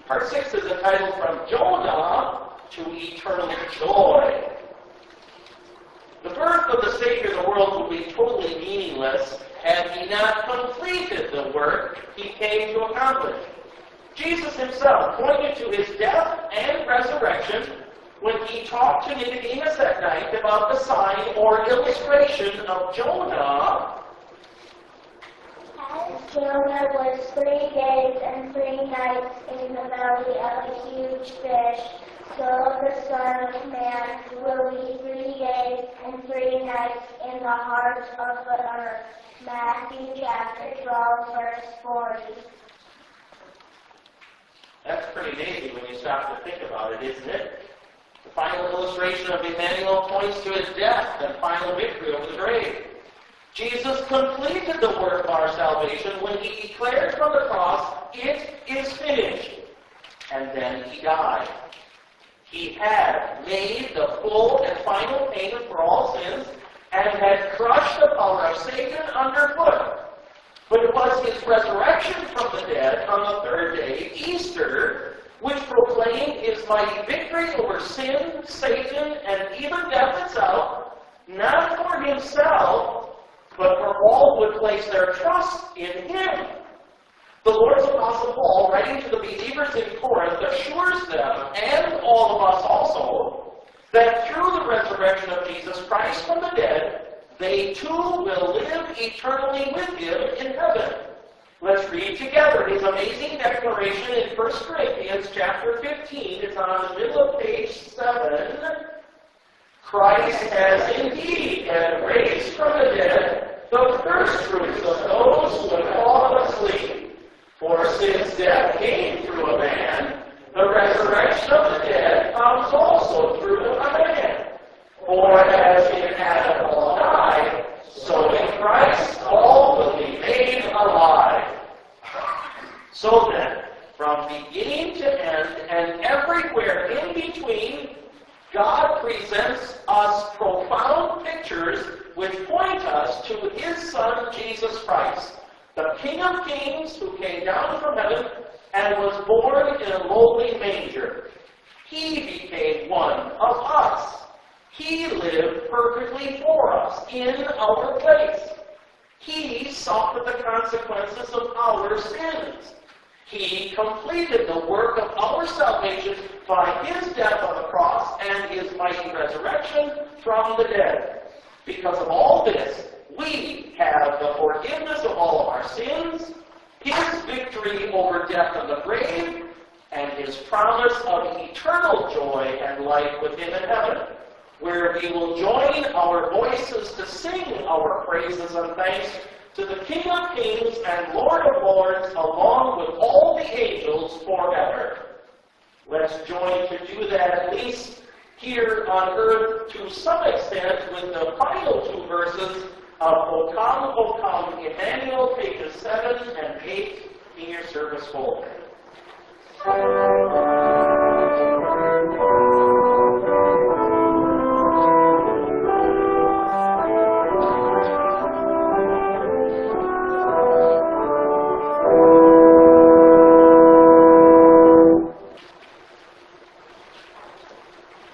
Part 6 is entitled From Jonah to Eternal Joy. The birth of the Savior of the world would be totally meaningless had he not completed the work he came to accomplish. Jesus himself pointed to his death and resurrection when he talked to Nicodemus at night about the sign or illustration of Jonah. As Jonah was 3 days and 3 nights in the belly of a huge fish, so the Son of Man will be 3 days and 3 nights in the heart of the earth. Matthew chapter 12, verse 40. That's pretty amazing when you stop to think about it, isn't it? The final illustration of Emmanuel points to his death and final victory over the grave. Jesus completed the work of our salvation when he declared from the cross, "It is finished." And then he died. He had made the full and final payment for all sins and had crushed the power of Satan underfoot. But it was his resurrection from the dead on the third day, Easter, which proclaimed his mighty victory over sin, Satan, and even death itself, not for himself, but for all who would place their trust in him. The Lord's Apostle Paul, writing to the believers in Corinth, assures them, and all of us also, that through the resurrection of Jesus Christ from the dead, they too will live eternally with him in heaven. Let's read together his amazing declaration in 1 Corinthians chapter 15. It's on the middle of page 7. Christ has indeed been raised from the dead, the first fruits of those who have fallen asleep. For since death came through a man, the resurrection of the dead comes also through a man. For as in Adam all died, so in Christ all will be made alive. So then, from beginning to end and everywhere in between, God presents us profound pictures which point us to his Son, Jesus Christ, the King of Kings who came down from heaven and was born in a lowly manger. He became one of us. He lived perfectly for us in our place. He suffered the consequences of our sins. He completed the work of our salvation by his death on the cross and his mighty resurrection from the dead. Because of all this, we have the forgiveness of all of our sins, his victory over death and the grave, and his promise of eternal joy and life with him in heaven, where we will join our voices to sing our praises and thanks to the King of Kings and Lord of Lords, along with all the angels forever. Let's join to do that at least here on earth to some extent with the final 2 verses of O Come, Emmanuel, pages 7 and 8 in your service folder.